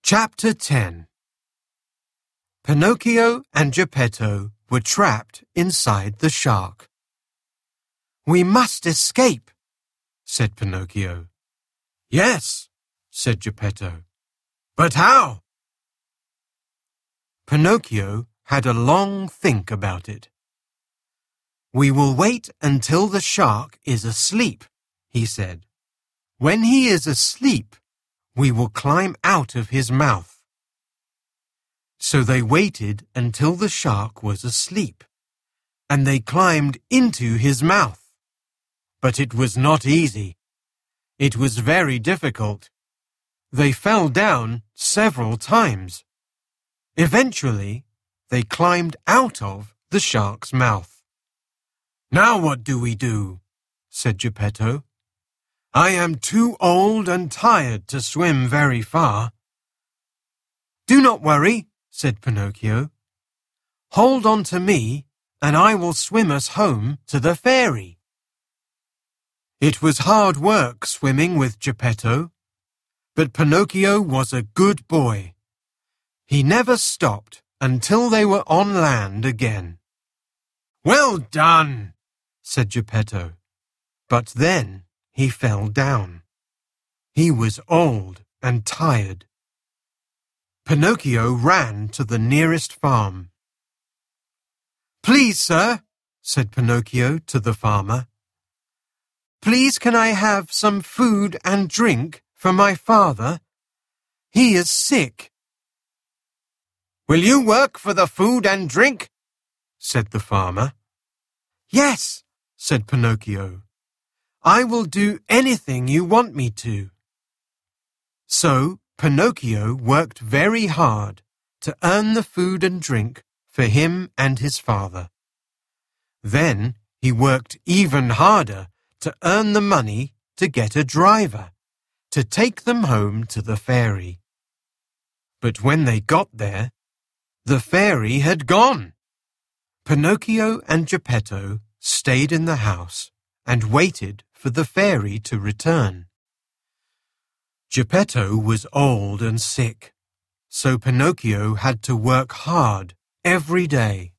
Chapter 10. Pinocchio and Geppetto were trapped inside the shark. "We must escape," said Pinocchio. "Yes," said Geppetto. "But how?" Pinocchio had a long think about it. "We will wait until the shark is asleep," he said. "When he is asleep, we will climb out of his mouth." So they waited until the shark was asleep, and they climbed into his mouth. But it was not easy. It was very difficult. They fell down several times. Eventually, they climbed out of the shark's mouth. "Now what do we do?" said Geppetto. "I am too old and tired to swim very far." "Do not worry," said Pinocchio. "Hold on to me, and I will swim us home to the fairy." It was hard work swimming with Geppetto, but Pinocchio was a good boy. He never stopped until they were on land again. "Well done," said Geppetto, but then he fell down. He was old and tired. Pinocchio ran to the nearest farm. "Please, sir," said Pinocchio to the farmer. "Please can I have some food and drink for my father? He is sick." "Will you work for the food and drink?" said the farmer. "Yes," said Pinocchio. "I will do anything you want me to." So Pinocchio worked very hard to earn the food and drink for him and his father. Then he worked even harder to earn the money to get a driver, to take them home to the fairy. But when they got there, the fairy had gone. Pinocchio and Geppetto stayed in the house and waited for the fairy to return. Geppetto was old and sick, so Pinocchio had to work hard every day.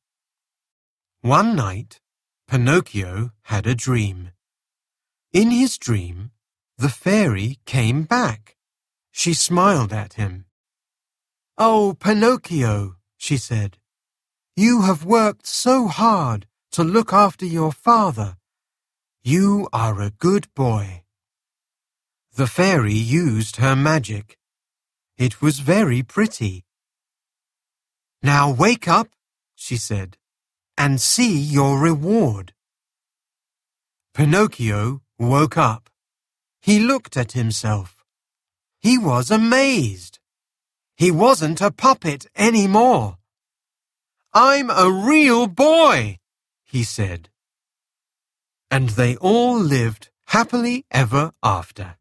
One night, Pinocchio had a dream. In his dream, the fairy came back. She smiled at him. "Oh, Pinocchio," she said, "you have worked so hard to look after your father. You are a good boy." The fairy used her magic. It was very pretty. "Now wake up," she said, "and see your reward." Pinocchio woke up. He looked at himself. He was amazed. He wasn't a puppet anymore. "I'm a real boy," he said. And they all lived happily ever after.